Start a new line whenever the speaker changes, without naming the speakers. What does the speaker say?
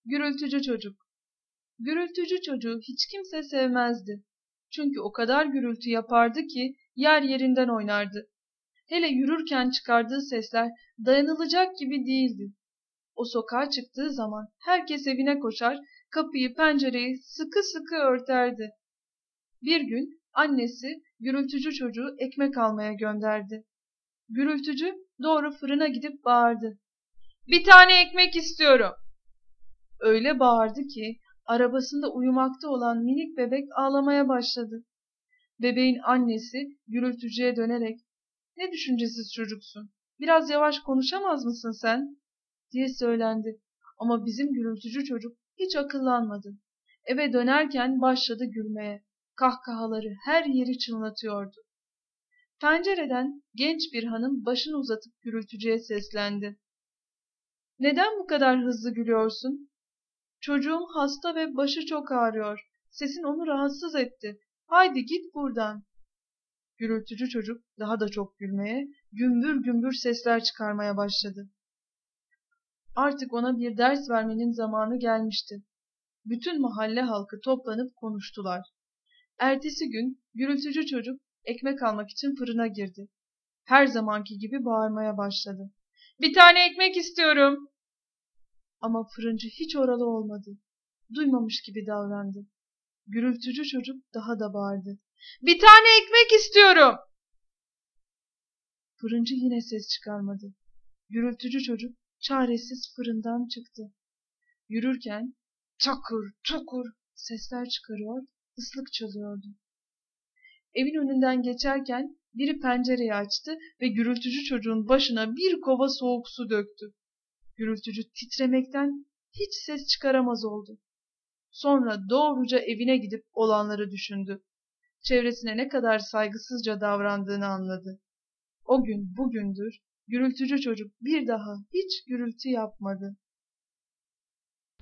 Gürültücü çocuk. Gürültücü çocuğu hiç kimse sevmezdi. Çünkü o kadar gürültü yapardı ki yer yerinden oynardı. Hele yürürken çıkardığı sesler dayanılacak gibi değildi. O sokağa çıktığı zaman herkes evine koşar, kapıyı pencereyi sıkı sıkı örterdi. Bir gün annesi gürültücü çocuğu ekmek almaya gönderdi. Gürültücü doğru fırına gidip bağırdı. "Bir tane ekmek istiyorum." Öyle bağırdı ki arabasında uyumakta olan minik bebek ağlamaya başladı. Bebeğin annesi gürültücüye dönerek "Ne düşüncesiz çocuksun? Biraz yavaş konuşamaz mısın sen?" diye söylendi. Ama bizim gürültücü çocuk hiç akıllanmadı. Eve dönerken başladı gülmeye. Kahkahaları her yeri çınlatıyordu. Pencereden genç bir hanım başını uzatıp gürültücüye seslendi. "Neden bu kadar hızlı gülüyorsun?" "Çocuğum hasta ve başı çok ağrıyor. Sesin onu rahatsız etti. Haydi git buradan." Gürültücü çocuk daha da çok gülmeye, gümbür gümbür sesler çıkarmaya başladı. Artık ona bir ders vermenin zamanı gelmişti. Bütün mahalle halkı toplanıp konuştular. Ertesi gün gürültücü çocuk ekmek almak için fırına girdi. Her zamanki gibi bağırmaya başladı. "Bir tane ekmek istiyorum." Ama fırıncı hiç oralı olmadı. Duymamış gibi davrandı. Gürültücü çocuk daha da bağırdı. "Bir tane ekmek istiyorum." Fırıncı yine ses çıkarmadı. Gürültücü çocuk çaresiz fırından çıktı. Yürürken çakır çukur sesler çıkarıyor, ıslık çalıyordu. Evin önünden geçerken biri pencereyi açtı ve gürültücü çocuğun başına bir kova soğuk su döktü. Gürültücü titremekten hiç ses çıkaramaz oldu. Sonra doğruca evine gidip olanları düşündü. Çevresine ne kadar saygısızca davrandığını anladı. O gün bugündür gürültücü çocuk bir daha hiç gürültü yapmadı.